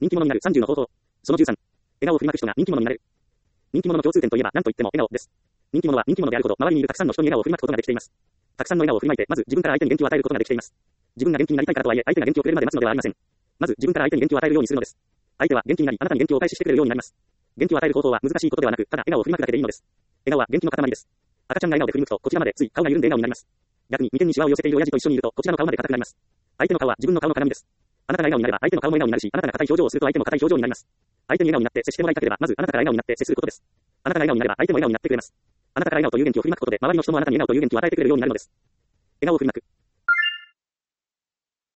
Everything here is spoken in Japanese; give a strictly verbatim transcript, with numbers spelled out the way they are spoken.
人気者になるさんじゅうの方法。そのじゅうさん。笑顔を振りまく人が人気者になる。人気者の共通点といえば何と言っても笑顔です。人気者は人気者であるほど周りにいるたくさんの人に笑顔を振りまくことができています。たくさんの笑顔を振りまいて、まず自分から相手に元気を与えることができています。自分が元気になりたいからとはいえ、相手が元気をくれるまで待つのではありません。まず自分から相手に元気を与えるようにするのです。相手は元気になり、あなたに元気をお返ししてくれるようになります。元気を与える方法は難しいことではなく、ただ笑顔を振りまくだけでいいのです。笑顔は元気の塊です。赤ちゃんが笑顔で振り向くと、こちらまでつい顔が緩んで笑顔になります。逆に眉間にシワを寄せている親父と一緒にいると、こちらの顔まで硬くなります。相手の顔は自分の顔の鏡です。あなたが笑顔になれば相手の顔も笑顔になるし、あなたが硬い表情をすると相手も硬い表情になります。相手に笑顔になって接してもらいたければ、まずあなたから笑顔になって接することです。あなたが笑顔になれば相手も笑顔になってくれます。あなたから笑顔という元気を振りまくことで、周りの人もあなたに笑顔という元気を与えてくれるようになるのです。笑顔を振りまく。